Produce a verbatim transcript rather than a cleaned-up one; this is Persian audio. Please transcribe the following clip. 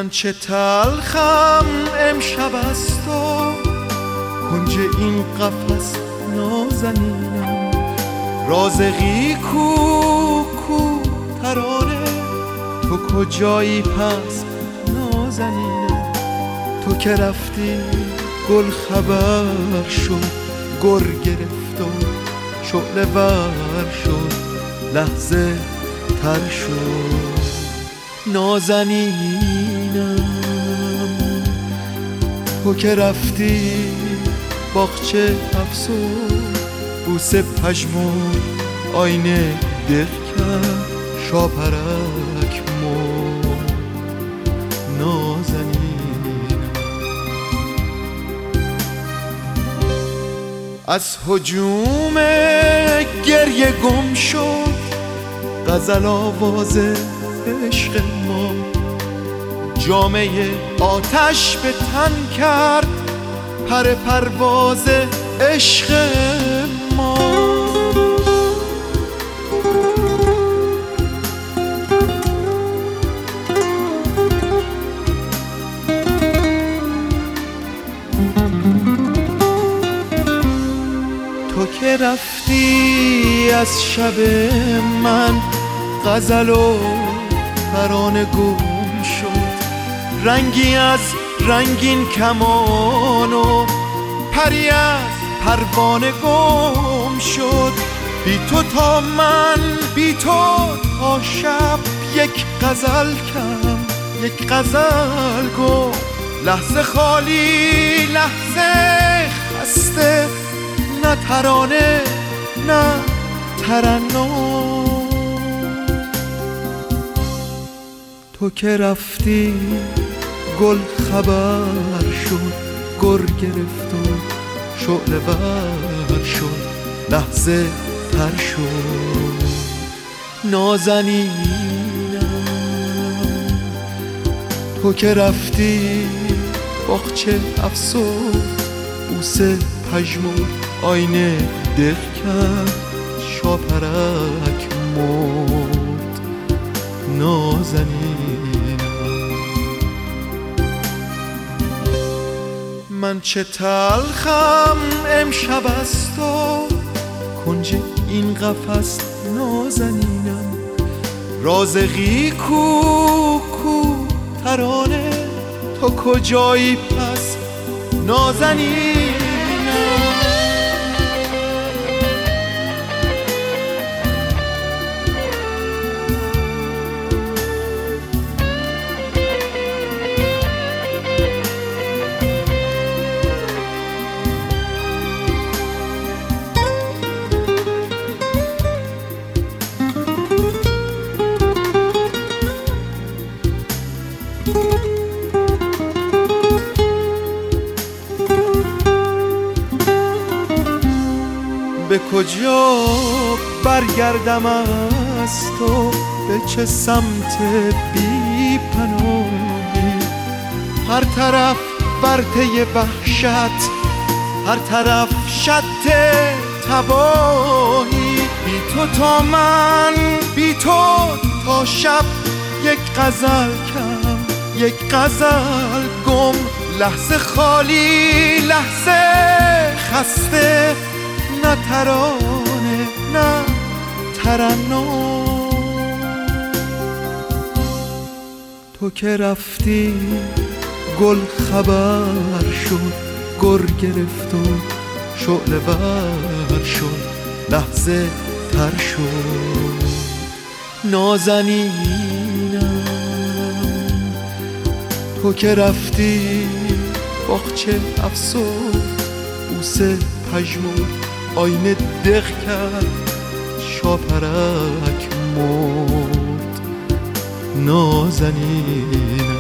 من چه تلخم امشب از تو، کنج این قفس نازنینم. رازقی کو کو ترانه، تو کجایی پس نازنینم. تو که رفتی گل خبر شد، گر گرفت و شعله ور شد، لحظه تر شد نازنینم. تو که رفتی باغچه افسون، بوسه پژمرد آینه دق کرد، شاپرک مرد نازنینم. از هجوم گریه گم شد غزل آواز عشق ما، جامعه آتش به تن کرد پر پرواز عشق ما. تو که رفتی از شب من، غزل و ترانه گم شد، رنگی از رنگین کمان و پری از پروانه گم شد. بی تو تا من، بی تو تا شب، یک غزل کم یک غزل گم، لحظه خالی لحظه خسته، نه ترانه نه ترنم. تو که رفتی گل خبر شد، گر گرفت و شعله ور شد، لحظه تر شد نازنینم. تو که رفتی باغچه افسون، بوسه پژمرد آینه دق کرد، شاپرک مرد نازنینم. من چه تلخم امشب از تو، کنج این قفس نازنینم. رازقی کو کو ترانه، تو کجایی پس نازنینم. به کجا برگردم از تو، به چه سمت بی پناهی؟ هر طرف ورطه وحشت، هر طرف شط تباهی. بی تو تا من، بی تو تا شب، یک غزل کم یک غزل گم، لحظه خالی لحظه خسته، نه ترانه نه ترنم. تو که رفتی گل خبر شد، گر گرفت و شعله ور شد، لحظه تر شد نازنینم. تو که رفتی باغچه افسون، بوسه پژمرد آینه دق کرد، شاپرک مرد نازنین.